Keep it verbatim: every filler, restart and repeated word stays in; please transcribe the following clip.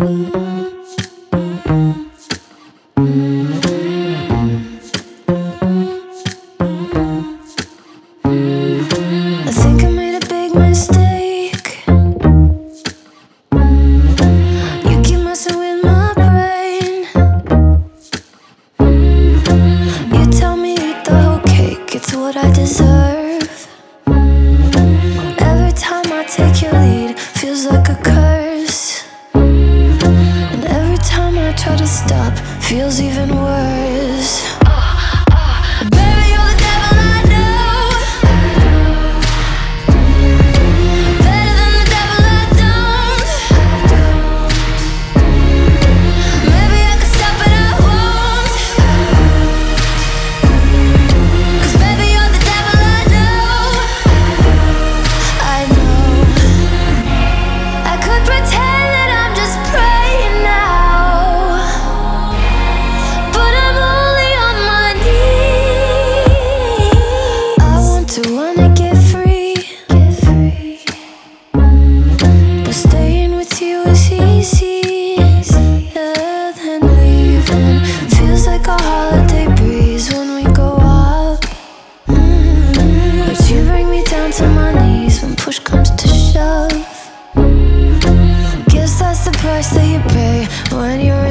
I think I made a big mistake. You keep messing with my brain. You tell me eat the whole cake, it's what I deserve. Every time I take your lead, feels like a curse. And every time I try to stop, feels even worse. Baby, you're the devil I know. Better than the devil I don't. Maybe I could stop but I won't. 'Cause baby, you're the devil I know. I know. I could pretend that I'm just praying now, but I'm only on my knees. I want to wanna get free, but staying with you is easier than leaving. Feels like a holiday breeze when we go up. Mm, But you bring me down to my knees when push comes to shove. Guess that's the price that you pay when you're